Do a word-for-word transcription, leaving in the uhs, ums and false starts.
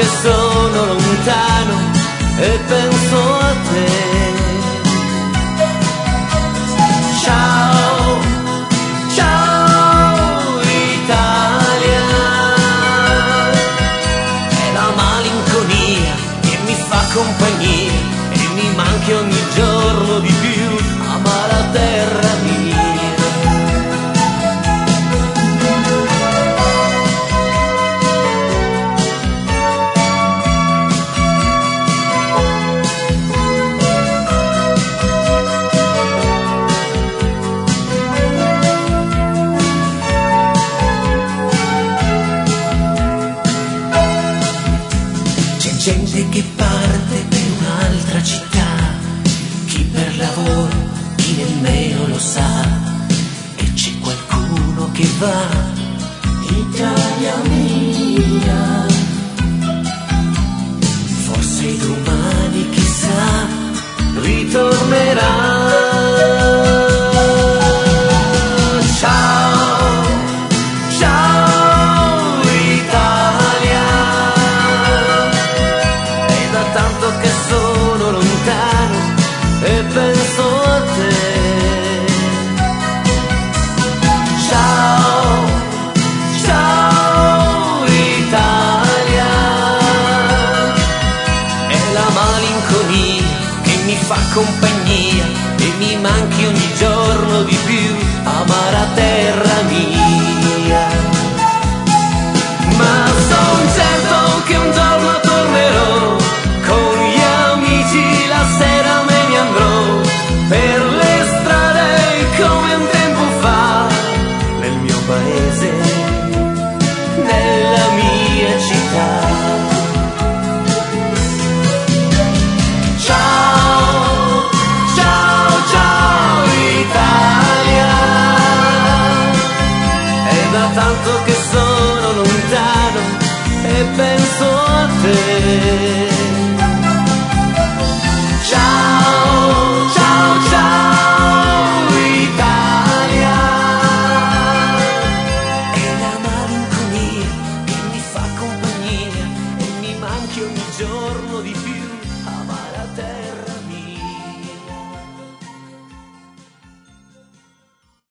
sono lontano e penso a te. Ciao, ciao Italia, è la malinconia che mi fa compagnia e mi manchi ogni giorno di più, amara terra mia. Gente che parte per un'altra città, chi per lavoro, chi nemmeno lo sa, e c'è qualcuno che va, Italia mia. Forse domani chissà ritornerà. E penso a te. Ciao, ciao Italia, è la malinconia che mi fa compagnia e mi manchi ogni giorno di più, amara terra mia. Ma son certo che un giorno tornerò, con gli amici la sera me ne andrò per le strade come un tempo fa, nel mio paese, nella mia città. Ciao, ciao, ciao Italia, è da tanto che sono lontano e penso a te.